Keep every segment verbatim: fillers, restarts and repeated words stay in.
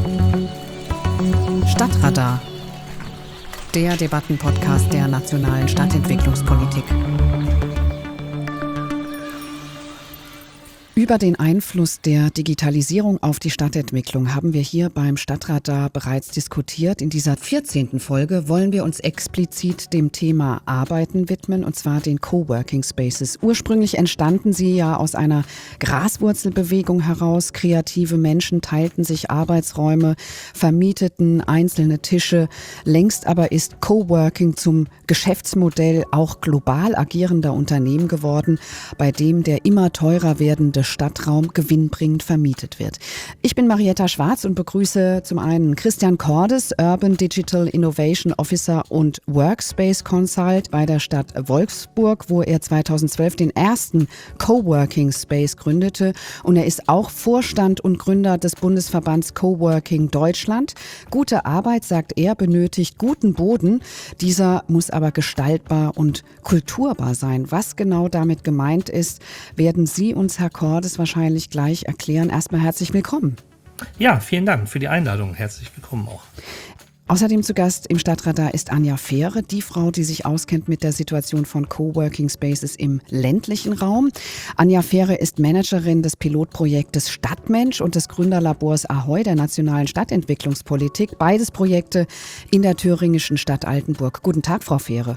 Stadtradar, der Debattenpodcast der nationalen Stadtentwicklungspolitik. Über den Einfluss der Digitalisierung auf die Stadtentwicklung haben wir hier beim Stadtradar bereits diskutiert. In dieser vierzehnten Folge wollen wir uns explizit dem Thema Arbeiten widmen, und zwar den Coworking Spaces. Ursprünglich entstanden sie ja aus einer Graswurzelbewegung heraus. Kreative Menschen teilten sich Arbeitsräume, vermieteten einzelne Tische. Längst aber ist Coworking zum Geschäftsmodell auch global agierender Unternehmen geworden, bei dem der immer teurer werdende Stadtraum gewinnbringend vermietet wird. Ich bin Marietta Schwarz und begrüße zum einen Christian Cordes, Urban Digital Innovation Officer und Workspace Consult bei der Stadt Wolfsburg, wo er zweitausendzwölf den ersten Coworking Space gründete, und er ist auch Vorstand und Gründer des Bundesverbands Coworking Deutschland. Gute Arbeit, sagt er, benötigt guten Boden. Dieser muss aber gestaltbar und kulturbar sein. Was genau damit gemeint ist, werden Sie uns, Herr Cordes, wahrscheinlich gleich erklären. Erstmal herzlich willkommen. Ja, vielen Dank für die Einladung. Herzlich willkommen auch. Außerdem zu Gast im Stadtradar ist Anja Fähre, die Frau, die sich auskennt mit der Situation von Coworking Spaces im ländlichen Raum. Anja Fähre ist Managerin des Pilotprojektes Stadtmensch und des Gründerlabors Ahoi der nationalen Stadtentwicklungspolitik. Beides Projekte in der thüringischen Stadt Altenburg. Guten Tag, Frau Fähre.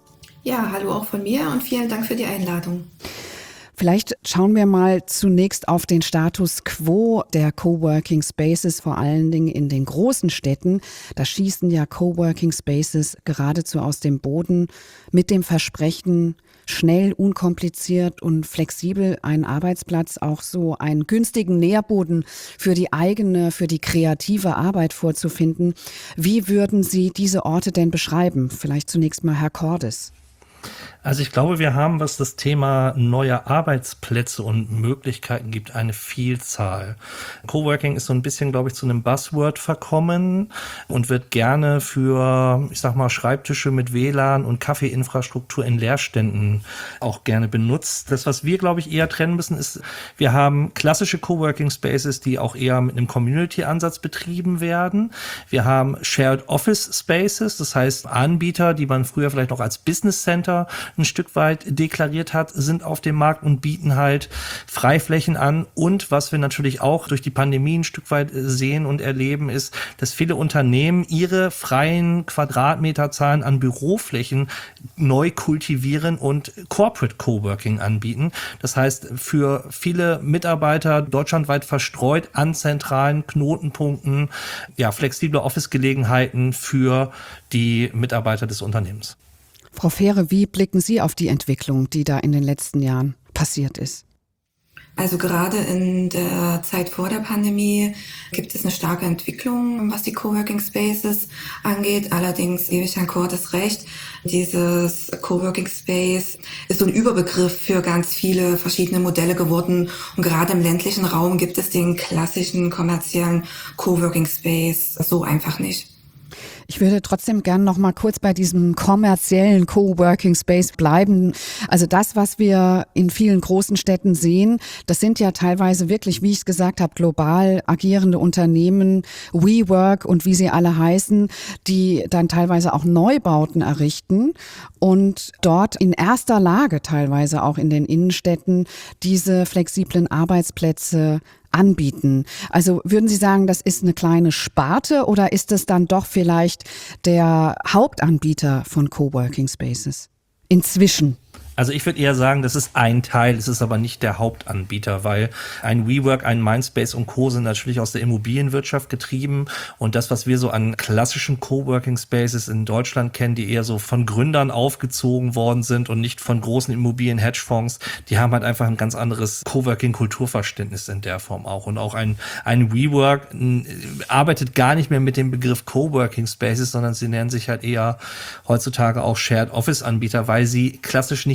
Ja, hallo auch von mir und vielen Dank für die Einladung. Vielleicht schauen wir mal zunächst auf den Status quo der Coworking Spaces, vor allen Dingen in den großen Städten. Da schießen ja Coworking Spaces geradezu aus dem Boden mit dem Versprechen, schnell, unkompliziert und flexibel einen Arbeitsplatz, auch so einen günstigen Nährboden für die eigene, für die kreative Arbeit vorzufinden. Wie würden Sie diese Orte denn beschreiben? Vielleicht zunächst mal Herr Cordes. Also ich glaube, wir haben, was das Thema neue Arbeitsplätze und Möglichkeiten gibt, eine Vielzahl. Coworking ist so ein bisschen, glaube ich, zu einem Buzzword verkommen und wird gerne für, ich sag mal, Schreibtische mit W L A N und Kaffeeinfrastruktur in Leerständen auch gerne benutzt. Das, was wir, glaube ich, eher trennen müssen, ist, wir haben klassische Coworking Spaces, die auch eher mit einem Community-Ansatz betrieben werden. Wir haben Shared Office Spaces, das heißt Anbieter, die man früher vielleicht noch als Business Center ein Stück weit deklariert hat, sind auf dem Markt und bieten halt Freiflächen an. Und was wir natürlich auch durch die Pandemie ein Stück weit sehen und erleben, ist, dass viele Unternehmen ihre freien Quadratmeterzahlen an Büroflächen neu kultivieren und Corporate Coworking anbieten. Das heißt, für viele Mitarbeiter deutschlandweit verstreut an zentralen Knotenpunkten, ja, flexible Office-Gelegenheiten für die Mitarbeiter des Unternehmens. Frau Fähre, wie blicken Sie auf die Entwicklung, die da in den letzten Jahren passiert ist? Also gerade in der Zeit vor der Pandemie gibt es eine starke Entwicklung, was die Coworking Spaces angeht. Allerdings gebe ich Herrn Cordes recht, dieses Coworking Space ist so ein Überbegriff für ganz viele verschiedene Modelle geworden. Und gerade im ländlichen Raum gibt es den klassischen kommerziellen Coworking Space so einfach nicht. Ich würde trotzdem gerne noch mal kurz bei diesem kommerziellen Coworking Space bleiben. Also das, was wir in vielen großen Städten sehen, das sind ja teilweise wirklich, wie ich es gesagt habe, global agierende Unternehmen, WeWork und wie sie alle heißen, die dann teilweise auch Neubauten errichten und dort in erster Lage teilweise auch in den Innenstädten diese flexiblen Arbeitsplätze anbieten. Also würden Sie sagen, das ist eine kleine Sparte oder ist es dann doch vielleicht der Hauptanbieter von Coworking Spaces inzwischen? Also ich würde eher sagen, das ist ein Teil, es ist aber nicht der Hauptanbieter, weil ein WeWork, ein Mindspace und Co. sind natürlich aus der Immobilienwirtschaft getrieben und das, was wir so an klassischen Coworking Spaces in Deutschland kennen, die eher so von Gründern aufgezogen worden sind und nicht von großen Immobilien-Hedgefonds, die haben halt einfach ein ganz anderes Coworking-Kulturverständnis in der Form auch. Und auch ein, ein WeWork arbeitet gar nicht mehr mit dem Begriff Coworking Spaces, sondern sie nennen sich halt eher heutzutage auch Shared Office Anbieter, weil sie klassisch nicht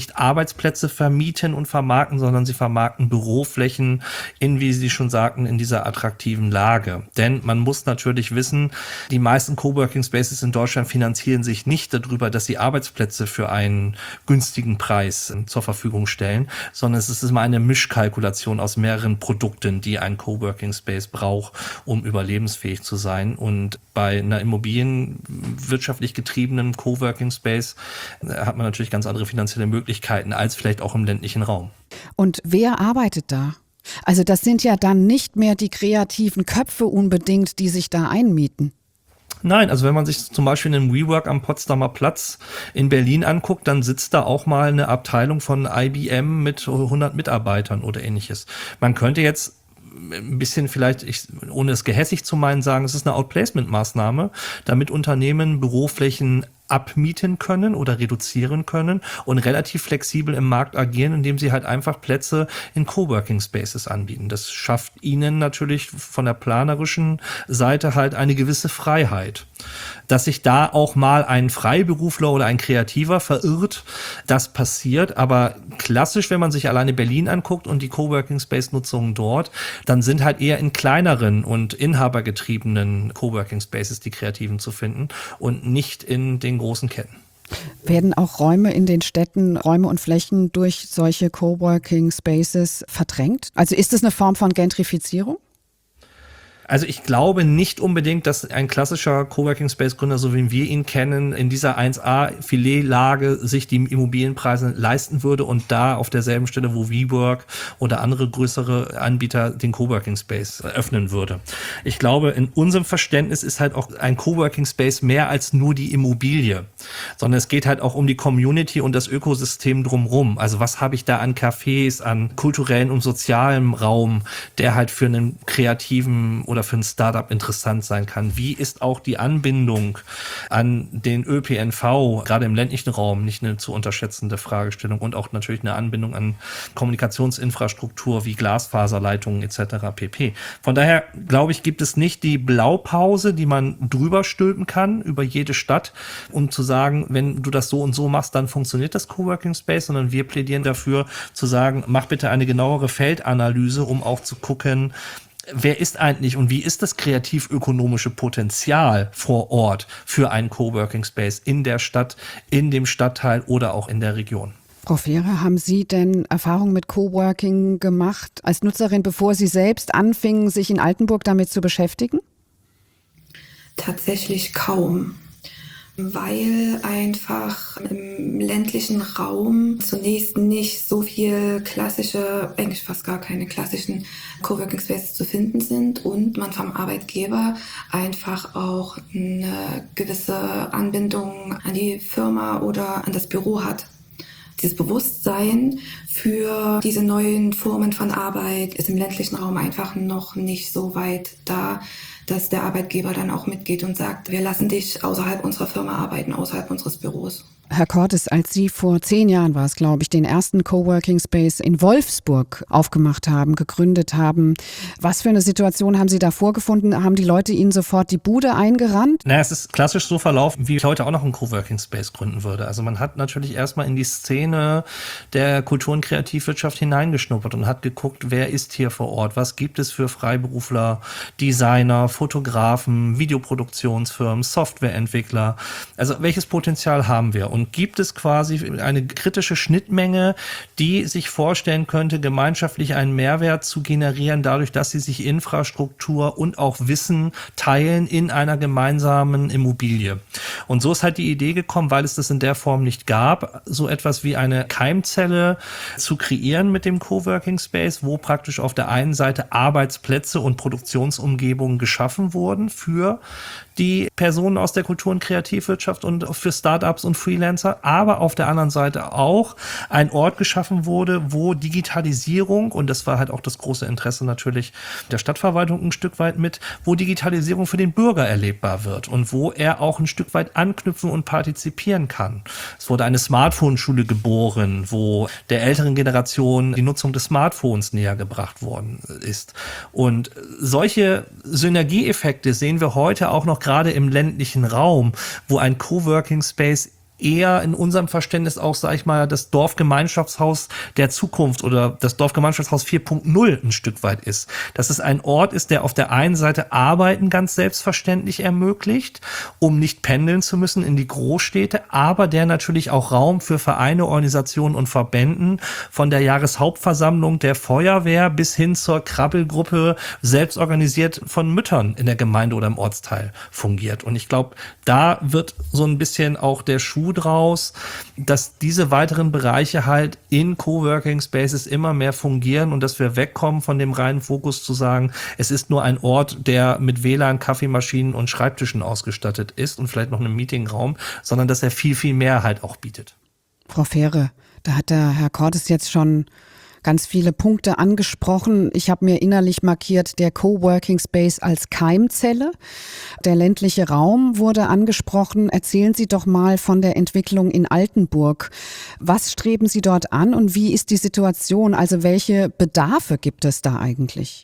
nicht Arbeitsplätze vermieten und vermarkten, sondern sie vermarkten Büroflächen in, wie Sie schon sagten, in dieser attraktiven Lage. Denn man muss natürlich wissen, die meisten Coworking Spaces in Deutschland finanzieren sich nicht darüber, dass sie Arbeitsplätze für einen günstigen Preis zur Verfügung stellen, sondern es ist immer eine Mischkalkulation aus mehreren Produkten, die ein Coworking Space braucht, um überlebensfähig zu sein. Und bei einer immobilienwirtschaftlich getriebenen Coworking Space hat man natürlich ganz andere finanzielle Möglichkeiten als vielleicht auch im ländlichen Raum. Und wer arbeitet da? Also das sind ja dann nicht mehr die kreativen Köpfe unbedingt, die sich da einmieten. Nein, also wenn man sich zum Beispiel einen WeWork am Potsdamer Platz in Berlin anguckt, dann sitzt da auch mal eine Abteilung von I B M mit hundert Mitarbeitern oder ähnliches. Man könnte jetzt ein bisschen vielleicht, ich, ohne es gehässig zu meinen, sagen, es ist eine Outplacement-Maßnahme, damit Unternehmen Büroflächen abmieten können oder reduzieren können und relativ flexibel im Markt agieren, indem sie halt einfach Plätze in Coworking Spaces anbieten. Das schafft ihnen natürlich von der planerischen Seite halt eine gewisse Freiheit. Dass sich da auch mal ein Freiberufler oder ein Kreativer verirrt, das passiert, aber klassisch, wenn man sich alleine Berlin anguckt und die Coworking Space Nutzungen dort, dann sind halt eher in kleineren und inhabergetriebenen Coworking Spaces die Kreativen zu finden und nicht in den großen Ketten. Werden auch Räume in den Städten, Räume und Flächen durch solche Coworking Spaces verdrängt? Also ist es eine Form von Gentrifizierung? Also ich glaube nicht unbedingt, dass ein klassischer Coworking-Space-Gründer, so wie wir ihn kennen, in dieser eins A-Filetlage sich die Immobilienpreise leisten würde und da auf derselben Stelle, wo WeWork oder andere größere Anbieter den Coworking-Space öffnen würde. Ich glaube, in unserem Verständnis ist halt auch ein Coworking-Space mehr als nur die Immobilie, sondern es geht halt auch um die Community und das Ökosystem drumherum. Also was habe ich da an Cafés, an kulturellen und sozialem Raum, der halt für einen kreativen oder für ein Startup interessant sein kann. Wie ist auch die Anbindung an den Ö P N V, gerade im ländlichen Raum, nicht eine zu unterschätzende Fragestellung und auch natürlich eine Anbindung an Kommunikationsinfrastruktur wie Glasfaserleitungen et cetera pp. Von daher, glaube ich, gibt es nicht die Blaupause, die man drüber stülpen kann über jede Stadt, um zu sagen, wenn du das so und so machst, dann funktioniert das Coworking Space, sondern wir plädieren dafür zu sagen, mach bitte eine genauere Feldanalyse, um auch zu gucken, wer ist eigentlich und wie ist das kreativ-ökonomische Potenzial vor Ort für einen Coworking Space in der Stadt, in dem Stadtteil oder auch in der Region? Frau Fehrer, haben Sie denn Erfahrung mit Coworking gemacht als Nutzerin, bevor Sie selbst anfingen, sich in Altenburg damit zu beschäftigen? Tatsächlich kaum, weil einfach im ländlichen Raum zunächst nicht so viel klassische, eigentlich fast gar keine klassischen Coworking Spaces zu finden sind und man vom Arbeitgeber einfach auch eine gewisse Anbindung an die Firma oder an das Büro hat. Dieses Bewusstsein für diese neuen Formen von Arbeit ist im ländlichen Raum einfach noch nicht so weit da, dass der Arbeitgeber dann auch mitgeht und sagt, wir lassen dich außerhalb unserer Firma arbeiten, außerhalb unseres Büros. Herr Cortes, als Sie vor zehn Jahren war es, glaube ich, den ersten Coworking Space in Wolfsburg aufgemacht haben, gegründet haben, was für eine Situation haben Sie da vorgefunden? Haben die Leute Ihnen sofort die Bude eingerannt? Naja, es ist klassisch so verlaufen, wie ich heute auch noch einen Coworking Space gründen würde. Also man hat natürlich erstmal in die Szene der Kultur- und Kreativwirtschaft hineingeschnuppert und hat geguckt, wer ist hier vor Ort, was gibt es für Freiberufler, Designer, Fotografen, Videoproduktionsfirmen, Softwareentwickler. Also welches Potenzial haben wir? Und gibt es quasi eine kritische Schnittmenge, die sich vorstellen könnte, gemeinschaftlich einen Mehrwert zu generieren, dadurch, dass sie sich Infrastruktur und auch Wissen teilen in einer gemeinsamen Immobilie. Und so ist halt die Idee gekommen, weil es das in der Form nicht gab, so etwas wie eine Keimzelle zu kreieren mit dem Coworking Space, wo praktisch auf der einen Seite Arbeitsplätze und Produktionsumgebungen geschaffen wurden für die Personen aus der Kultur- und Kreativwirtschaft und für Startups und Freelancer, aber auf der anderen Seite auch ein Ort geschaffen wurde, wo Digitalisierung, und das war halt auch das große Interesse natürlich der Stadtverwaltung ein Stück weit mit, wo Digitalisierung für den Bürger erlebbar wird und wo er auch ein Stück weit anknüpfen und partizipieren kann. Es wurde eine Smartphone-Schule geboren, wo der älteren Generation die Nutzung des Smartphones näher gebracht worden ist. Und solche Synergieeffekte sehen wir heute auch noch gerade im ländlichen Raum, wo ein Coworking Space eher in unserem Verständnis auch, sag ich mal, das Dorfgemeinschaftshaus der Zukunft oder das Dorfgemeinschaftshaus vier Punkt null ein Stück weit ist. Dass es ein Ort ist, der auf der einen Seite Arbeiten ganz selbstverständlich ermöglicht, um nicht pendeln zu müssen in die Großstädte, aber der natürlich auch Raum für Vereine, Organisationen und Verbänden von der Jahreshauptversammlung der Feuerwehr bis hin zur Krabbelgruppe selbst organisiert von Müttern in der Gemeinde oder im Ortsteil fungiert. Und ich glaube, da wird so ein bisschen auch der Schuh draus, dass diese weiteren Bereiche halt in Coworking Spaces immer mehr fungieren und dass wir wegkommen von dem reinen Fokus zu sagen, es ist nur ein Ort, der mit W L A N, Kaffeemaschinen und Schreibtischen ausgestattet ist und vielleicht noch einen Meetingraum, sondern dass er viel, viel mehr halt auch bietet. Frau Fähre, da hat der Herr Cordes jetzt schon ganz viele Punkte angesprochen. Ich habe mir innerlich markiert, der Coworking Space als Keimzelle. Der ländliche Raum wurde angesprochen. Erzählen Sie doch mal von der Entwicklung in Altenburg. Was streben Sie dort an und wie ist die Situation? Also welche Bedarfe gibt es da eigentlich?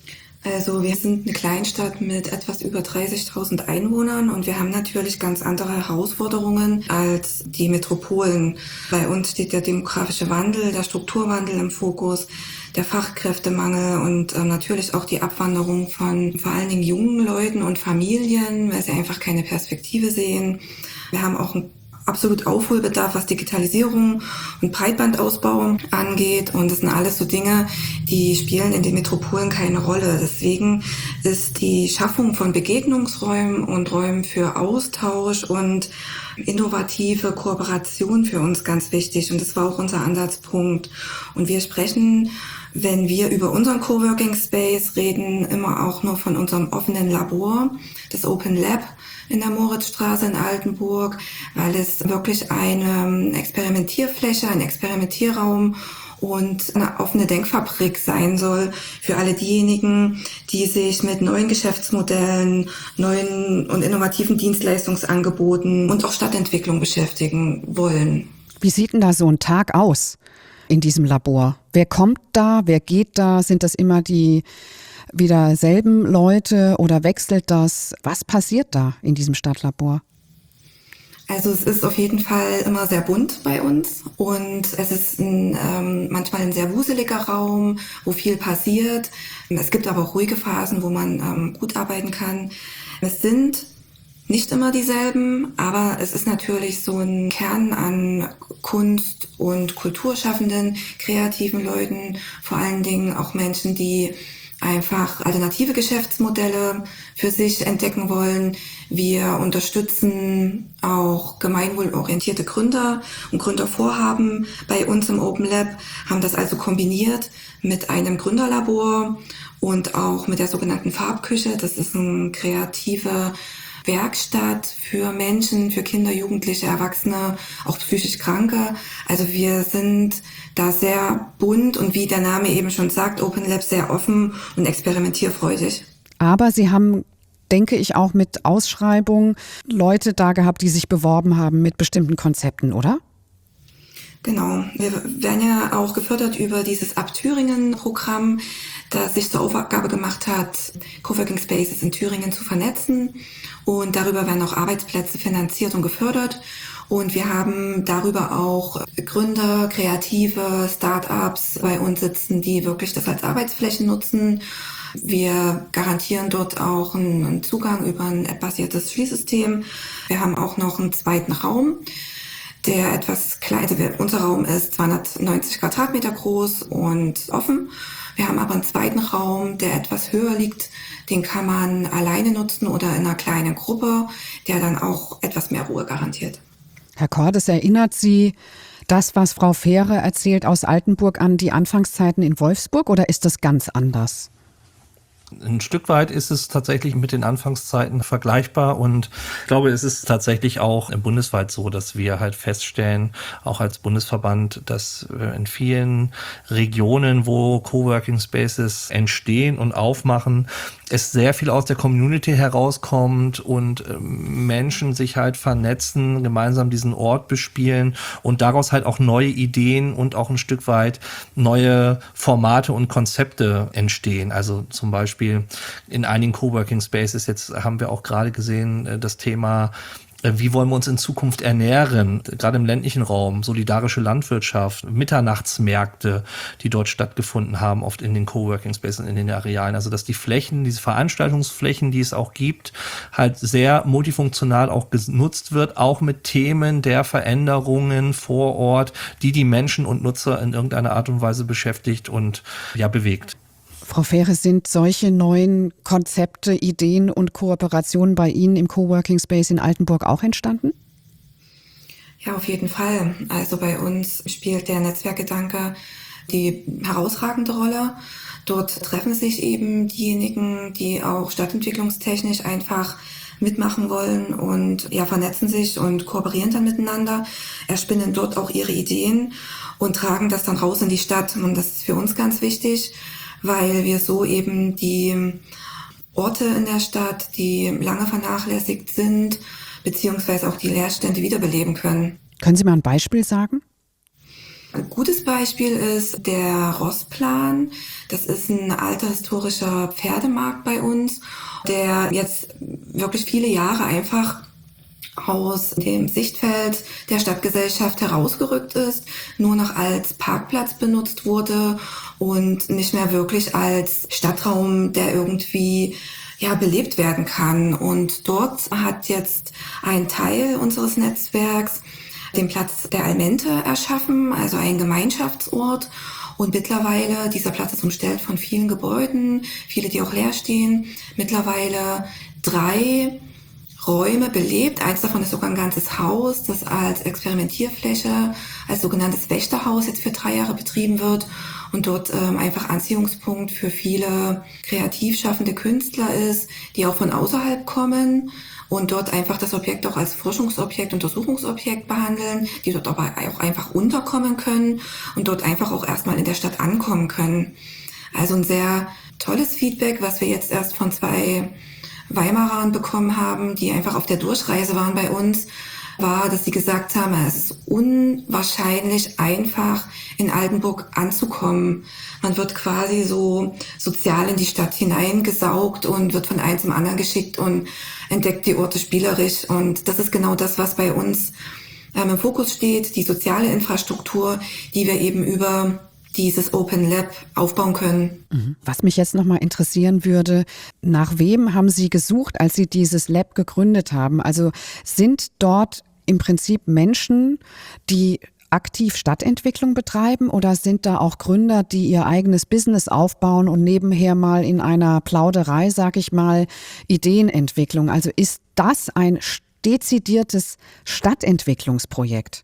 Also wir sind eine Kleinstadt mit etwas über dreißigtausend Einwohnern und wir haben natürlich ganz andere Herausforderungen als die Metropolen. Bei uns steht der demografische Wandel, der Strukturwandel im Fokus, der Fachkräftemangel und äh, natürlich auch die Abwanderung von vor allen Dingen jungen Leuten und Familien, weil sie einfach keine Perspektive sehen. Wir haben auch ein absolut Aufholbedarf, was Digitalisierung und Breitbandausbau angeht. Und das sind alles so Dinge, die spielen in den Metropolen keine Rolle. Deswegen ist die Schaffung von Begegnungsräumen und Räumen für Austausch und innovative Kooperation für uns ganz wichtig. Und das war auch unser Ansatzpunkt. Und wir sprechen, wenn wir über unseren Coworking Space reden, immer auch nur von unserem offenen Labor, das Open Lab in der Moritzstraße in Altenburg, weil es wirklich eine Experimentierfläche, ein Experimentierraum und eine offene Denkfabrik sein soll für alle diejenigen, die sich mit neuen Geschäftsmodellen, neuen und innovativen Dienstleistungsangeboten und auch Stadtentwicklung beschäftigen wollen. Wie sieht denn da so ein Tag aus in diesem Labor? Wer kommt da? Wer geht da? Sind das immer die wieder selben Leute oder wechselt das? Was passiert da in diesem Stadtlabor? Also es ist auf jeden Fall immer sehr bunt bei uns und es ist ein, ähm, manchmal ein sehr wuseliger Raum, wo viel passiert. Es gibt aber auch ruhige Phasen, wo man ähm, gut arbeiten kann. Es sind nicht immer dieselben, aber es ist natürlich so ein Kern an Kunst- und Kulturschaffenden, kreativen Leuten, vor allen Dingen auch Menschen, die einfach alternative Geschäftsmodelle für sich entdecken wollen. Wir unterstützen auch gemeinwohlorientierte Gründer und Gründervorhaben bei uns im Open Lab, haben das also kombiniert mit einem Gründerlabor und auch mit der sogenannten Farbküche. Das ist eine kreative Werkstatt für Menschen, für Kinder, Jugendliche, Erwachsene, auch psychisch Kranke. Also wir sind da sehr bunt und wie der Name eben schon sagt, Open Lab sehr offen und experimentierfreudig. Aber Sie haben, denke ich, auch mit Ausschreibungen Leute da gehabt, die sich beworben haben mit bestimmten Konzepten, oder? Genau. Wir werden ja auch gefördert über dieses Ab-Thüringen-Programm, das sich zur Aufgabe gemacht hat, Coworking Spaces in Thüringen zu vernetzen. Und darüber werden auch Arbeitsplätze finanziert und gefördert. Und wir haben darüber auch Gründer, Kreative, Start-ups bei uns sitzen, die wirklich das als Arbeitsflächen nutzen. Wir garantieren dort auch einen Zugang über ein app-basiertes Schließsystem. Wir haben auch noch einen zweiten Raum, der etwas klein, also unser Raum ist zweihundertneunzig Quadratmeter groß und offen. Wir haben aber einen zweiten Raum, der etwas höher liegt. Den kann man alleine nutzen oder in einer kleinen Gruppe, der dann auch etwas mehr Ruhe garantiert. Herr Cordes, erinnert Sie das, was Frau Fähre erzählt aus Altenburg, an die Anfangszeiten in Wolfsburg oder ist das ganz anders? Ein Stück weit ist es tatsächlich mit den Anfangszeiten vergleichbar und ich glaube, es ist tatsächlich auch bundesweit so, dass wir halt feststellen, auch als Bundesverband, dass in vielen Regionen, wo Coworking Spaces entstehen und aufmachen, es sehr viel aus der Community herauskommt und Menschen sich halt vernetzen, gemeinsam diesen Ort bespielen und daraus halt auch neue Ideen und auch ein Stück weit neue Formate und Konzepte entstehen. Also zum Beispiel in einigen Coworking Spaces, jetzt haben wir auch gerade gesehen, das Thema Wie wollen wir uns in Zukunft ernähren? Gerade im ländlichen Raum, solidarische Landwirtschaft, Mitternachtsmärkte, die dort stattgefunden haben, oft in den Coworking Spaces, in den Arealen. Also dass die Flächen, diese Veranstaltungsflächen, die es auch gibt, halt sehr multifunktional auch genutzt wird, auch mit Themen der Veränderungen vor Ort, die die Menschen und Nutzer in irgendeiner Art und Weise beschäftigt und ja bewegt. Frau Fähre, sind solche neuen Konzepte, Ideen und Kooperationen bei Ihnen im Coworking Space in Altenburg auch entstanden? Ja, auf jeden Fall. Also bei uns spielt der Netzwerkgedanke die herausragende Rolle. Dort treffen sich eben diejenigen, die auch stadtentwicklungstechnisch einfach mitmachen wollen und ja, vernetzen sich und kooperieren dann miteinander, erspinnen dort auch ihre Ideen und tragen das dann raus in die Stadt. Und das ist für uns ganz wichtig, weil wir so eben die Orte in der Stadt, die lange vernachlässigt sind, beziehungsweise auch die Leerstände wiederbeleben können. Können Sie mal ein Beispiel sagen? Ein gutes Beispiel ist der Rossplan. Das ist ein alter historischer Pferdemarkt bei uns, der jetzt wirklich viele Jahre einfach aus dem Sichtfeld der Stadtgesellschaft herausgerückt ist, nur noch als Parkplatz benutzt wurde und nicht mehr wirklich als Stadtraum, der irgendwie ja belebt werden kann. Und dort hat jetzt ein Teil unseres Netzwerks den Platz der Almente erschaffen, also ein Gemeinschaftsort. Und mittlerweile, dieser Platz ist umstellt von vielen Gebäuden, viele, die auch leer stehen, mittlerweile drei Räume belebt. Eins davon ist sogar ein ganzes Haus, das als Experimentierfläche, als sogenanntes Wächterhaus jetzt für drei Jahre betrieben wird und dort ähm, einfach Anziehungspunkt für viele kreativ schaffende Künstler ist, die auch von außerhalb kommen und dort einfach das Objekt auch als Forschungsobjekt, Untersuchungsobjekt behandeln, die dort aber auch einfach unterkommen können und dort einfach auch erstmal in der Stadt ankommen können. Also ein sehr tolles Feedback, was wir jetzt erst von zwei Weimarern bekommen haben, die einfach auf der Durchreise waren bei uns, war, dass sie gesagt haben, es ist unwahrscheinlich einfach, in Altenburg anzukommen. Man wird quasi so sozial in die Stadt hineingesaugt und wird von einem zum anderen geschickt und entdeckt die Orte spielerisch. Und das ist genau das, was bei uns ähm, im Fokus steht, die soziale Infrastruktur, die wir eben über dieses Open Lab aufbauen können. Was mich jetzt nochmal interessieren würde, nach wem haben Sie gesucht, als Sie dieses Lab gegründet haben? Also sind dort im Prinzip Menschen, die aktiv Stadtentwicklung betreiben, oder sind da auch Gründer, die ihr eigenes Business aufbauen und nebenher mal in einer Plauderei, sag ich mal, Ideenentwicklung? Also ist das ein dezidiertes Stadtentwicklungsprojekt?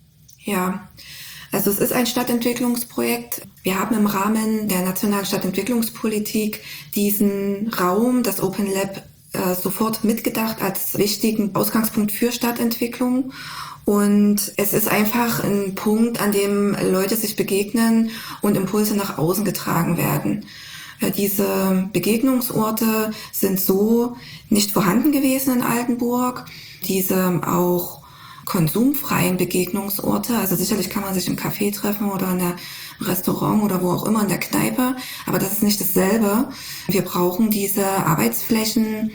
Ja, also es ist ein Stadtentwicklungsprojekt. Wir haben im Rahmen der nationalen Stadtentwicklungspolitik diesen Raum, das Open Lab, äh, sofort mitgedacht als wichtigen Ausgangspunkt für Stadtentwicklung. Und es ist einfach ein Punkt, an dem Leute sich begegnen und Impulse nach außen getragen werden. Äh, diese Begegnungsorte sind so nicht vorhanden gewesen in Altenburg. Diese auch konsumfreien Begegnungsorte. Also sicherlich kann man sich im Café treffen oder in einem Restaurant oder wo auch immer, in der Kneipe. Aber das ist nicht dasselbe. Wir brauchen diese Arbeitsflächen,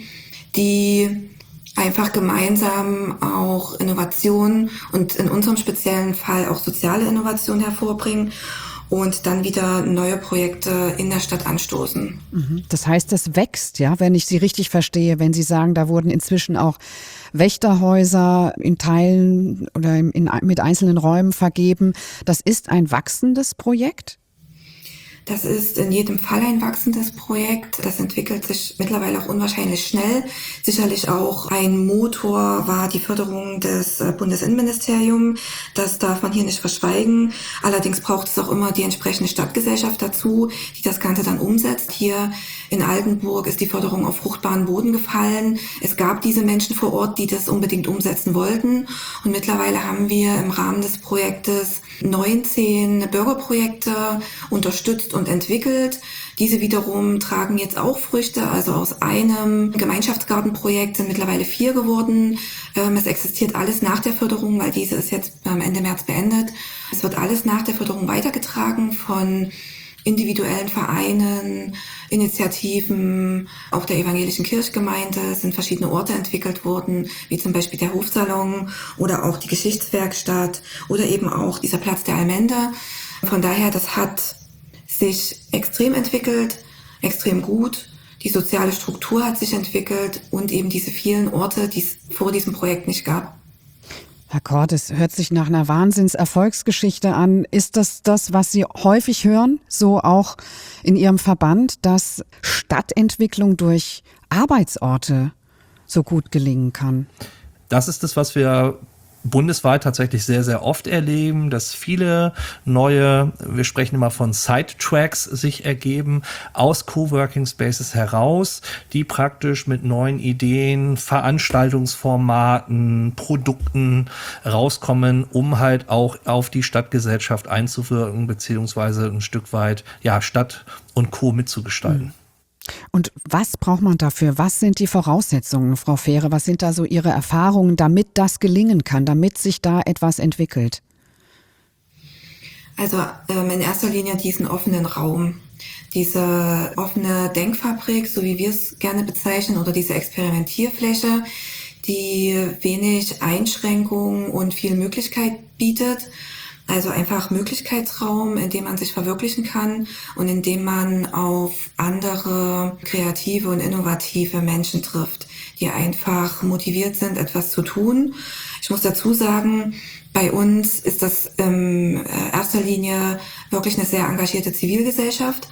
die einfach gemeinsam auch Innovation und in unserem speziellen Fall auch soziale Innovation hervorbringen und dann wieder neue Projekte in der Stadt anstoßen. Das heißt, das wächst, ja, wenn ich Sie richtig verstehe, wenn Sie sagen, da wurden inzwischen auch Wächterhäuser in Teilen oder in, in, mit einzelnen Räumen vergeben. Das ist ein wachsendes Projekt? Das ist in jedem Fall ein wachsendes Projekt. Das entwickelt sich mittlerweile auch unwahrscheinlich schnell. Sicherlich auch ein Motor war die Förderung des Bundesinnenministeriums. Das darf man hier nicht verschweigen. Allerdings braucht es auch immer die entsprechende Stadtgesellschaft dazu, die das Ganze dann umsetzt. Hier in Altenburg ist die Förderung auf fruchtbaren Boden gefallen. Es gab diese Menschen vor Ort, die das unbedingt umsetzen wollten. Und mittlerweile haben wir im Rahmen des Projektes neunzehn Bürgerprojekte unterstützt und entwickelt. Diese wiederum tragen jetzt auch Früchte. Also aus einem Gemeinschaftsgartenprojekt sind mittlerweile vier geworden. Es existiert alles nach der Förderung, weil diese ist jetzt am Ende März beendet. Es wird alles nach der Förderung weitergetragen von individuellen Vereinen, Initiativen, auch der evangelischen Kirchgemeinde sind verschiedene Orte entwickelt worden, wie zum Beispiel der Hofsalon oder auch die Geschichtswerkstatt oder eben auch dieser Platz der Allmende. Von daher, das hat sich extrem entwickelt, extrem gut. Die soziale Struktur hat sich entwickelt und eben diese vielen Orte, die es vor diesem Projekt nicht gab. Herr Kort, es hört sich nach einer Wahnsinns-Erfolgsgeschichte an. Ist das das, was Sie häufig hören, so auch in Ihrem Verband, dass Stadtentwicklung durch Arbeitsorte so gut gelingen kann? Das ist das, was wir bundesweit tatsächlich sehr, sehr oft erleben, dass viele neue, wir sprechen immer von Side-Tracks, sich ergeben aus Coworking Spaces heraus, die praktisch mit neuen Ideen, Veranstaltungsformaten, Produkten rauskommen, um halt auch auf die Stadtgesellschaft einzuwirken, beziehungsweise ein Stück weit, ja, Stadt und Co. mitzugestalten. Und was braucht man dafür? Was sind die Voraussetzungen, Frau Fähre? Was sind da so Ihre Erfahrungen, damit das gelingen kann, damit sich da etwas entwickelt? Also ähm, in erster Linie diesen offenen Raum, diese offene Denkfabrik, so wie wir es gerne bezeichnen, oder diese Experimentierfläche, die wenig Einschränkungen und viel Möglichkeit bietet. Also einfach Möglichkeitsraum, in dem man sich verwirklichen kann und in dem man auf andere kreative und innovative Menschen trifft, die einfach motiviert sind, etwas zu tun. Ich muss dazu sagen, bei uns ist das in erster Linie wirklich eine sehr engagierte Zivilgesellschaft.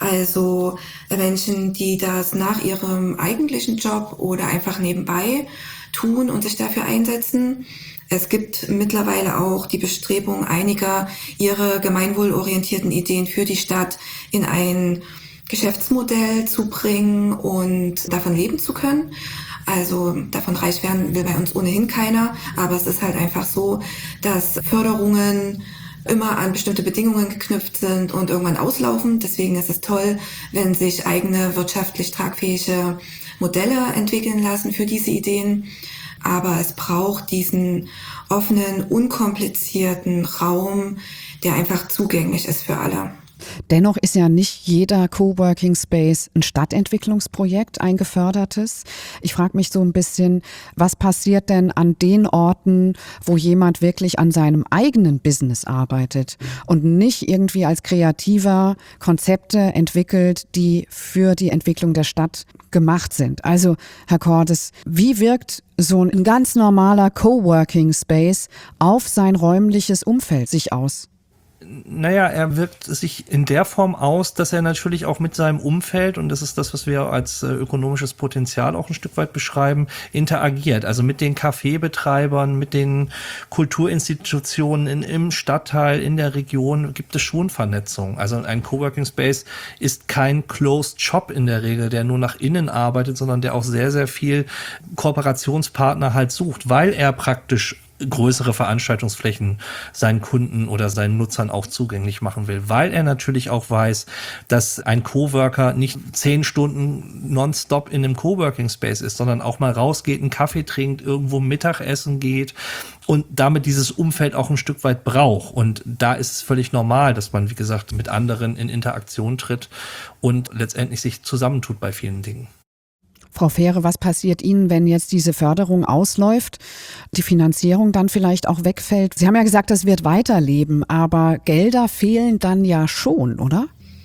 Also Menschen, die das nach ihrem eigentlichen Job oder einfach nebenbei tun und sich dafür einsetzen. Es gibt mittlerweile auch die Bestrebung einiger, ihre gemeinwohlorientierten Ideen für die Stadt in ein Geschäftsmodell zu bringen und davon leben zu können. Also davon reich werden will bei uns ohnehin keiner, aber es ist halt einfach so, dass Förderungen immer an bestimmte Bedingungen geknüpft sind und irgendwann auslaufen. Deswegen ist es toll, wenn sich eigene wirtschaftlich tragfähige Modelle entwickeln lassen für diese Ideen. Aber es braucht diesen offenen, unkomplizierten Raum, der einfach zugänglich ist für alle. Dennoch ist ja nicht jeder Coworking Space ein Stadtentwicklungsprojekt, ein gefördertes. Ich frage mich so ein bisschen, was passiert denn an den Orten, wo jemand wirklich an seinem eigenen Business arbeitet und nicht irgendwie als Kreativer Konzepte entwickelt, die für die Entwicklung der Stadt gemacht sind. Also, Herr Cordes, wie wirkt so ein ganz normaler Coworking Space auf sein räumliches Umfeld sich aus? Naja, er wirkt sich in der Form aus, dass er natürlich auch mit seinem Umfeld, und das ist das, was wir als äh, ökonomisches Potenzial auch ein Stück weit beschreiben, interagiert. Also mit den Kaffeebetreibern, mit den Kulturinstitutionen in, im Stadtteil, in der Region gibt es schon Vernetzung. Also ein Coworking Space ist kein Closed Shop in der Regel, der nur nach innen arbeitet, sondern der auch sehr, sehr viel Kooperationspartner halt sucht, weil er praktisch größere Veranstaltungsflächen seinen Kunden oder seinen Nutzern auch zugänglich machen will, weil er natürlich auch weiß, dass ein Coworker nicht zehn Stunden nonstop in einem Coworking Space ist, sondern auch mal rausgeht, einen Kaffee trinkt, irgendwo Mittagessen geht und damit dieses Umfeld auch ein Stück weit braucht. Und da ist es völlig normal, dass man, wie gesagt, mit anderen in Interaktion tritt und letztendlich sich zusammentut bei vielen Dingen. Frau Fähre, was passiert Ihnen, wenn jetzt diese Förderung ausläuft, die Finanzierung dann vielleicht auch wegfällt? Sie haben ja gesagt, das wird weiterleben, aber Gelder fehlen dann ja schon, oder?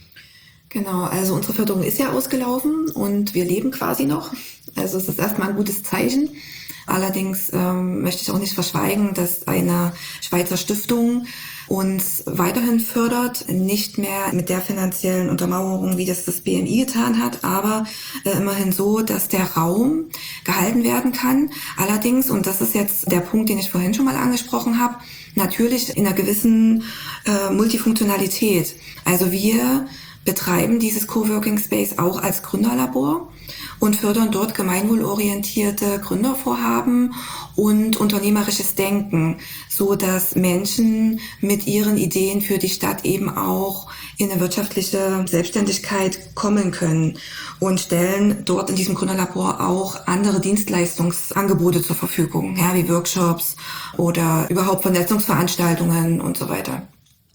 Genau, also unsere Förderung ist ja ausgelaufen und wir leben quasi noch. Also es ist erstmal ein gutes Zeichen. Allerdings ähm, möchte ich auch nicht verschweigen, dass eine Schweizer Stiftung uns weiterhin fördert, nicht mehr mit der finanziellen Untermauerung, wie das das B M I getan hat, aber äh, immerhin so, dass der Raum gehalten werden kann. Allerdings, und das ist jetzt der Punkt, den ich vorhin schon mal angesprochen habe, natürlich in einer gewissen äh, Multifunktionalität. Also wir betreiben dieses Coworking Space auch als Gründerlabor und fördern dort gemeinwohlorientierte Gründervorhaben und unternehmerisches Denken, so dass Menschen mit ihren Ideen für die Stadt eben auch in eine wirtschaftliche Selbstständigkeit kommen können und stellen dort in diesem Gründerlabor auch andere Dienstleistungsangebote zur Verfügung, ja, wie Workshops oder überhaupt Vernetzungsveranstaltungen und so weiter.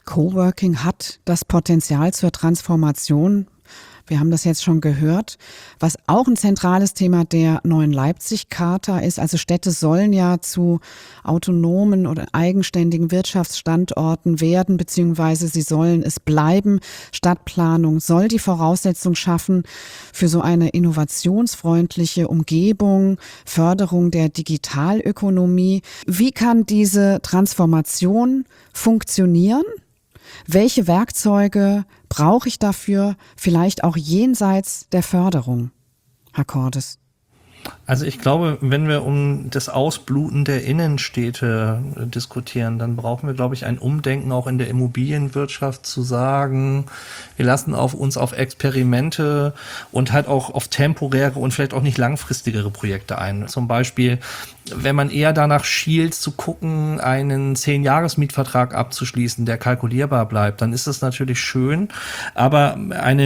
Coworking hat das Potenzial zur Transformation. Wir haben das jetzt schon gehört. Was auch ein zentrales Thema der neuen Leipzig-Charta ist, also Städte sollen ja zu autonomen oder eigenständigen Wirtschaftsstandorten werden, beziehungsweise sie sollen es bleiben. Stadtplanung soll die Voraussetzung schaffen für so eine innovationsfreundliche Umgebung, Förderung der Digitalökonomie. Wie kann diese Transformation funktionieren? Welche Werkzeuge brauche ich dafür, vielleicht auch jenseits der Förderung, Herr Cordes? Also ich glaube, wenn wir um das Ausbluten der Innenstädte diskutieren, dann brauchen wir, glaube ich, ein Umdenken auch in der Immobilienwirtschaft zu sagen, wir lassen auf uns auf Experimente und halt auch auf temporäre und vielleicht auch nicht langfristigere Projekte ein. Zum Beispiel, wenn man eher danach schielt, zu gucken, einen zehn-Jahres-Mietvertrag abzuschließen, der kalkulierbar bleibt, dann ist das natürlich schön. Aber eine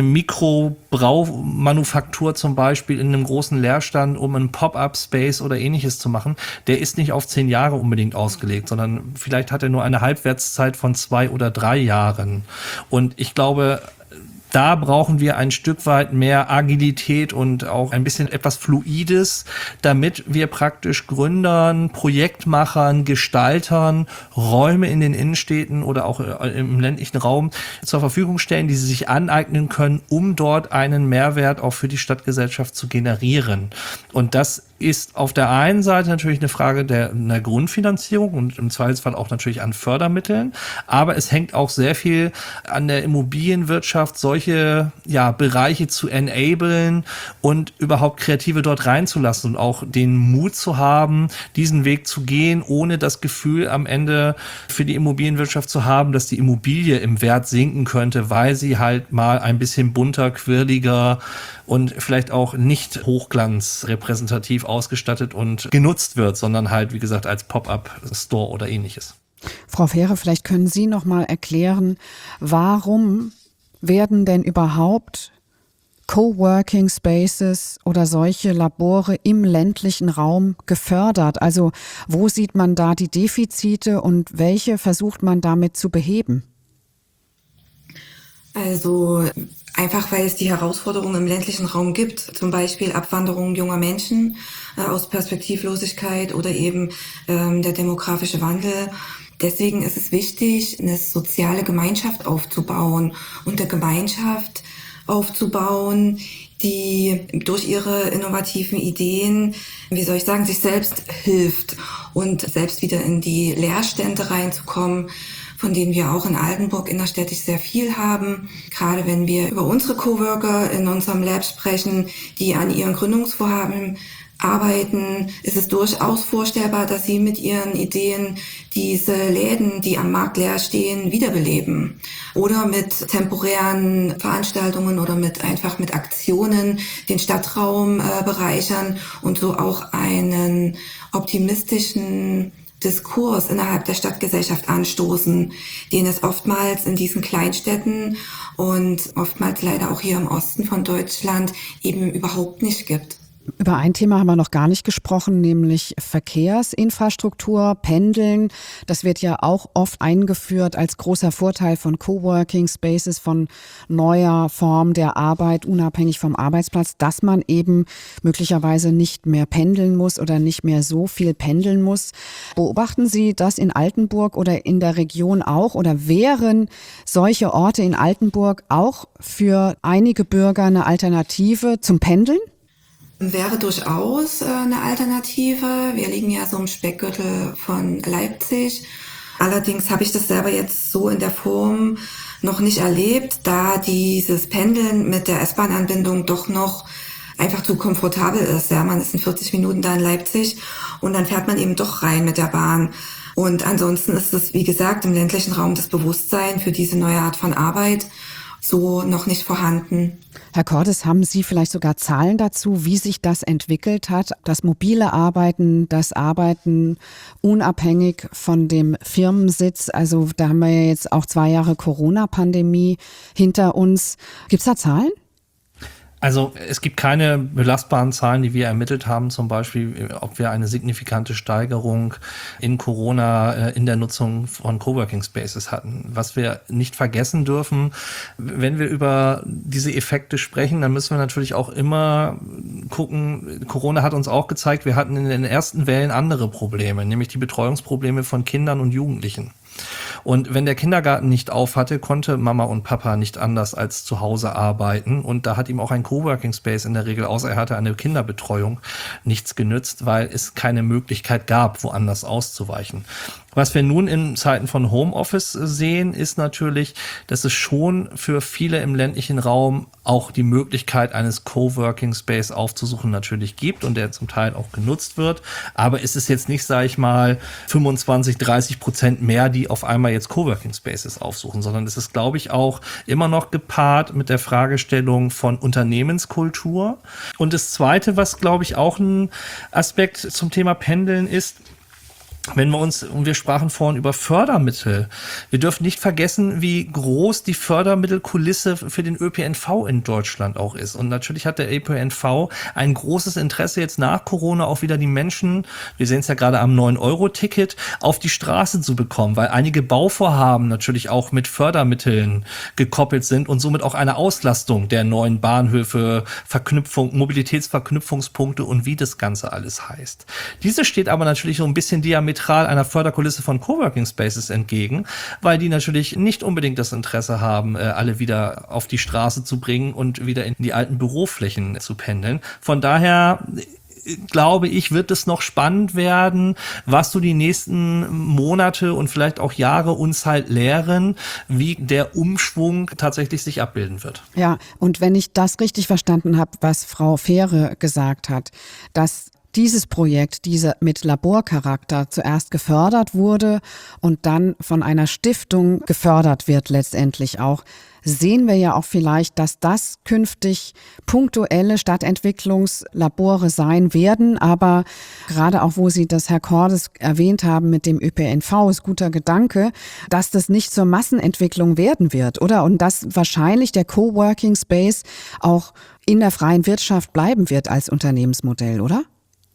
Mikrobraumanufaktur zum Beispiel in einem großen Leerstand, um einen Pop-up-Space oder ähnliches zu machen, der ist nicht auf zehn Jahre unbedingt ausgelegt, sondern vielleicht hat er nur eine Halbwertszeit von zwei oder drei Jahren. Und ich glaube, da brauchen wir ein Stück weit mehr Agilität und auch ein bisschen etwas Fluides, damit wir praktisch Gründern, Projektmachern, Gestaltern Räume in den Innenstädten oder auch im ländlichen Raum zur Verfügung stellen, die sie sich aneignen können, um dort einen Mehrwert auch für die Stadtgesellschaft zu generieren. Und das ist auf der einen Seite natürlich eine Frage der, einer Grundfinanzierung und im Zweifelsfall auch natürlich an Fördermitteln, aber es hängt auch sehr viel an der Immobilienwirtschaft, solche ja, Bereiche zu enablen und überhaupt Kreative dort reinzulassen und auch den Mut zu haben, diesen Weg zu gehen, ohne das Gefühl am Ende für die Immobilienwirtschaft zu haben, dass die Immobilie im Wert sinken könnte, weil sie halt mal ein bisschen bunter, quirliger und vielleicht auch nicht hochglanzrepräsentativ ausgestattet und genutzt wird, sondern halt, wie gesagt, als Pop-up-Store oder ähnliches. Frau Fähre, vielleicht können Sie noch mal erklären, warum werden denn überhaupt Coworking Spaces oder solche Labore im ländlichen Raum gefördert? Also wo sieht man da die Defizite und welche versucht man damit zu beheben? Also einfach, weil es die Herausforderungen im ländlichen Raum gibt, zum Beispiel Abwanderung junger Menschen äh, aus Perspektivlosigkeit oder eben ähm, der demografische Wandel. Deswegen ist es wichtig, eine soziale Gemeinschaft aufzubauen und eine Gemeinschaft aufzubauen, die durch ihre innovativen Ideen, wie soll ich sagen, sich selbst hilft und selbst wieder in die Leerstände reinzukommen, von denen wir auch in Altenburg innerstädtisch sehr viel haben. Gerade wenn wir über unsere Coworker in unserem Lab sprechen, die an ihren Gründungsvorhaben arbeiten, ist es durchaus vorstellbar, dass sie mit ihren Ideen diese Läden, die am Markt leer stehen, wiederbeleben. Oder mit temporären Veranstaltungen oder mit einfach mit Aktionen den Stadtraum äh, bereichern und so auch einen optimistischen Diskurs innerhalb der Stadtgesellschaft anstoßen, den es oftmals in diesen Kleinstädten und oftmals leider auch hier im Osten von Deutschland eben überhaupt nicht gibt. Über ein Thema haben wir noch gar nicht gesprochen, nämlich Verkehrsinfrastruktur, Pendeln. Das wird ja auch oft eingeführt als großer Vorteil von Coworking Spaces, von neuer Form der Arbeit, unabhängig vom Arbeitsplatz, dass man eben möglicherweise nicht mehr pendeln muss oder nicht mehr so viel pendeln muss. Beobachten Sie das in Altenburg oder in der Region auch? Oder wären solche Orte in Altenburg auch für einige Bürger eine Alternative zum Pendeln? Wäre durchaus äh, eine Alternative. Wir liegen ja so im Speckgürtel von Leipzig. Allerdings habe ich das selber jetzt so in der Form noch nicht erlebt, da dieses Pendeln mit der S-Bahn-Anbindung doch noch einfach zu komfortabel ist. Ja, man ist in vierzig Minuten da in Leipzig und dann fährt man eben doch rein mit der Bahn. Und ansonsten ist es, wie gesagt, im ländlichen Raum das Bewusstsein für diese neue Art von Arbeit so noch nicht vorhanden. Herr Cordes, haben Sie vielleicht sogar Zahlen dazu, wie sich das entwickelt hat? Das mobile Arbeiten, das Arbeiten unabhängig von dem Firmensitz. Also da haben wir ja jetzt auch zwei Jahre Corona-Pandemie hinter uns. Gibt es da Zahlen? Also es gibt keine belastbaren Zahlen, die wir ermittelt haben, zum Beispiel, ob wir eine signifikante Steigerung in Corona äh, in der Nutzung von Coworking Spaces hatten. Was wir nicht vergessen dürfen, wenn wir über diese Effekte sprechen, dann müssen wir natürlich auch immer gucken, Corona hat uns auch gezeigt, wir hatten in den ersten Wellen andere Probleme, nämlich die Betreuungsprobleme von Kindern und Jugendlichen. Und wenn der Kindergarten nicht auf hatte, konnte Mama und Papa nicht anders als zu Hause arbeiten. Und da hat ihm auch ein Coworking Space in der Regel, außer er hatte eine Kinderbetreuung, nichts genützt, weil es keine Möglichkeit gab, woanders auszuweichen. Was wir nun in Zeiten von Homeoffice sehen, ist natürlich, dass es schon für viele im ländlichen Raum auch die Möglichkeit eines Coworking Space aufzusuchen natürlich gibt und der zum Teil auch genutzt wird. Aber es ist jetzt nicht, sage ich mal, fünfundzwanzig, dreißig Prozent mehr, die auf einmal jetzt Coworking Spaces aufsuchen, sondern es ist, glaube ich, auch immer noch gepaart mit der Fragestellung von Unternehmenskultur. Und das Zweite, was, glaube ich, auch ein Aspekt zum Thema Pendeln ist, wenn wir uns, und wir sprachen vorhin über Fördermittel, wir dürfen nicht vergessen, wie groß die Fördermittelkulisse für den Ö P N V in Deutschland auch ist. Und natürlich hat der Ö P N V ein großes Interesse, jetzt nach Corona auch wieder die Menschen, wir sehen es ja gerade am neun Euro Ticket, auf die Straße zu bekommen, weil einige Bauvorhaben natürlich auch mit Fördermitteln gekoppelt sind und somit auch eine Auslastung der neuen Bahnhöfe, Verknüpfung, Mobilitätsverknüpfungspunkte und wie das Ganze alles heißt. Diese steht aber natürlich so ein bisschen diametral einer Förderkulisse von Coworking Spaces entgegen, weil die natürlich nicht unbedingt das Interesse haben, alle wieder auf die Straße zu bringen und wieder in die alten Büroflächen zu pendeln. Von daher glaube ich, wird es noch spannend werden, was so die nächsten Monate und vielleicht auch Jahre uns halt lehren, wie der Umschwung tatsächlich sich abbilden wird. Ja, und wenn ich das richtig verstanden habe, was Frau Fähre gesagt hat, dass dieses Projekt, diese mit Laborcharakter zuerst gefördert wurde und dann von einer Stiftung gefördert wird letztendlich auch, sehen wir ja auch vielleicht, dass das künftig punktuelle Stadtentwicklungslabore sein werden. Aber gerade auch, wo Sie das, Herr Cordes, erwähnt haben mit dem Ö P N V, ist guter Gedanke, dass das nicht zur Massenentwicklung werden wird, oder? Und dass wahrscheinlich der Coworking Space auch in der freien Wirtschaft bleiben wird als Unternehmensmodell, oder?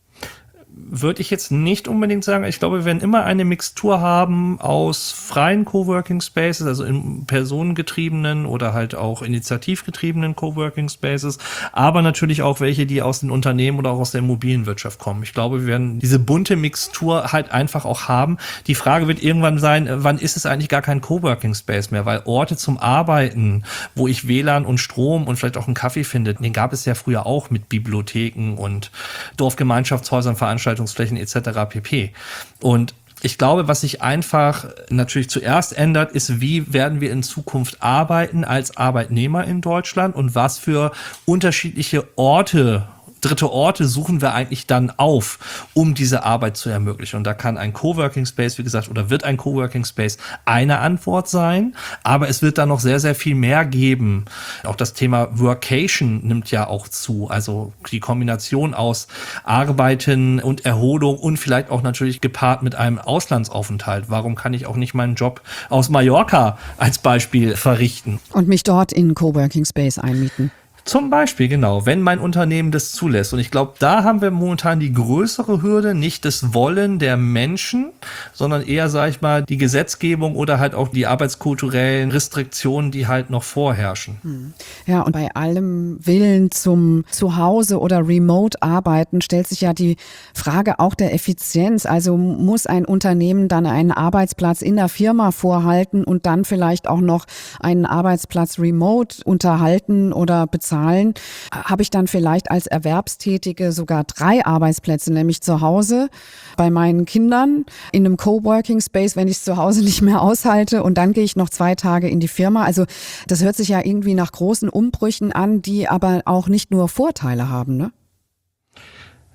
Würde ich jetzt nicht unbedingt sagen. Ich glaube, wir werden immer eine Mixtur haben aus freien Coworking Spaces, also in personengetriebenen oder halt auch initiativgetriebenen Coworking Spaces, aber natürlich auch welche, die aus den Unternehmen oder auch aus der Immobilienwirtschaft kommen. Ich glaube, wir werden diese bunte Mixtur halt einfach auch haben. Die Frage wird irgendwann sein, wann ist es eigentlich gar kein Coworking Space mehr? Weil Orte zum Arbeiten, wo ich W L A N und Strom und vielleicht auch einen Kaffee finde, den gab es ja früher auch mit Bibliotheken und Dorfgemeinschaftshäusern, Veranstaltungsflächen et cetera pp. Und ich glaube, was sich einfach natürlich zuerst ändert, ist, wie werden wir in Zukunft arbeiten als Arbeitnehmer in Deutschland und was für unterschiedliche Orte, dritte Orte suchen wir eigentlich dann auf, um diese Arbeit zu ermöglichen. Und da kann ein Coworking Space, wie gesagt, oder wird ein Coworking Space eine Antwort sein, aber es wird da noch sehr, sehr viel mehr geben. Auch das Thema Workation nimmt ja auch zu, also die Kombination aus Arbeiten und Erholung und vielleicht auch natürlich gepaart mit einem Auslandsaufenthalt. Warum kann ich auch nicht meinen Job aus Mallorca als Beispiel verrichten? Und mich dort in einen Coworking Space einmieten. Zum Beispiel, genau, wenn mein Unternehmen das zulässt. Und ich glaube, da haben wir momentan die größere Hürde, nicht das Wollen der Menschen, sondern eher, sag ich mal, die Gesetzgebung oder halt auch die arbeitskulturellen Restriktionen, die halt noch vorherrschen. Ja, und bei allem Willen zum Zuhause oder Remote-Arbeiten stellt sich ja die Frage auch der Effizienz. Also muss ein Unternehmen dann einen Arbeitsplatz in der Firma vorhalten und dann vielleicht auch noch einen Arbeitsplatz remote unterhalten oder bezahlen? Habe ich dann vielleicht als Erwerbstätige sogar drei Arbeitsplätze, nämlich zu Hause bei meinen Kindern, in einem Coworking Space, wenn ich es zu Hause nicht mehr aushalte, und dann gehe ich noch zwei Tage in die Firma. Also das hört sich ja irgendwie nach großen Umbrüchen an, die aber auch nicht nur Vorteile haben, ne?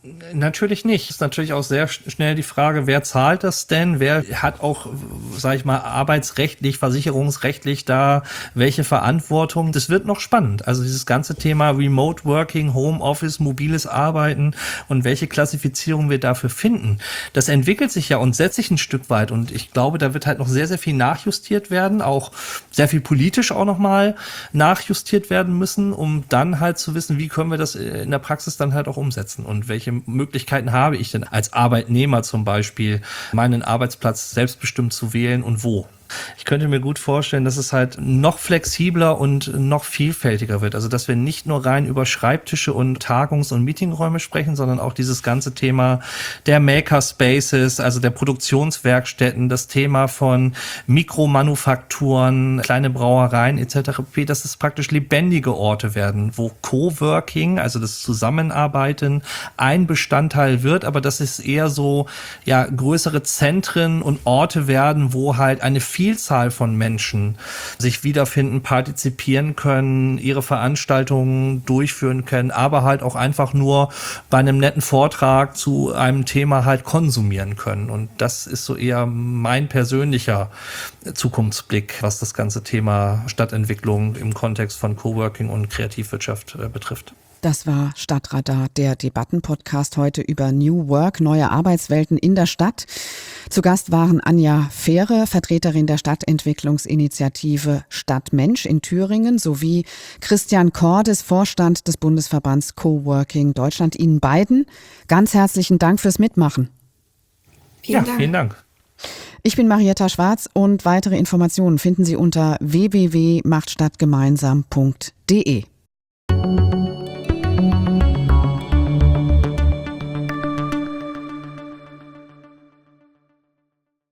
Natürlich nicht. Es ist natürlich auch sehr schnell die Frage, wer zahlt das denn? Wer hat auch, sage ich mal, arbeitsrechtlich, versicherungsrechtlich da welche Verantwortung? Das wird noch spannend. Also dieses ganze Thema Remote Working, Homeoffice, mobiles Arbeiten und welche Klassifizierung wir dafür finden, das entwickelt sich ja und setzt sich ein Stück weit. Und ich glaube, da wird halt noch sehr, sehr viel nachjustiert werden, auch sehr viel politisch auch nochmal nachjustiert werden müssen, um dann halt zu wissen, wie können wir das in der Praxis dann halt auch umsetzen und welche Möglichkeiten habe ich denn als Arbeitnehmer zum Beispiel, meinen Arbeitsplatz selbstbestimmt zu wählen und wo. Ich könnte mir gut vorstellen, dass es halt noch flexibler und noch vielfältiger wird. Also, dass wir nicht nur rein über Schreibtische und Tagungs- und Meetingräume sprechen, sondern auch dieses ganze Thema der Makerspaces, also der Produktionswerkstätten, das Thema von Mikromanufakturen, kleine Brauereien et cetera, dass es praktisch lebendige Orte werden, wo Coworking, also das Zusammenarbeiten, ein Bestandteil wird, aber dass es eher so, ja, größere Zentren und Orte werden, wo halt eine Vielzahl von Menschen sich wiederfinden, partizipieren können, ihre Veranstaltungen durchführen können, aber halt auch einfach nur bei einem netten Vortrag zu einem Thema halt konsumieren können. Und das ist so eher mein persönlicher Zukunftsblick, was das ganze Thema Stadtentwicklung im Kontext von Coworking und Kreativwirtschaft äh, betrifft. Das war Stadtradar, der Debattenpodcast heute über New Work, neue Arbeitswelten in der Stadt. Zu Gast waren Anja Fähre, Vertreterin der Stadtentwicklungsinitiative Stadtmensch in Thüringen, sowie Christian Cordes, Vorstand des Bundesverbands Coworking Deutschland. Ihnen beiden ganz herzlichen Dank fürs Mitmachen. Vielen ja, Dank. vielen Dank. Ich bin Marietta Schwarz und weitere Informationen finden Sie unter w w w punkt macht stadt gemeinsam punkt d e.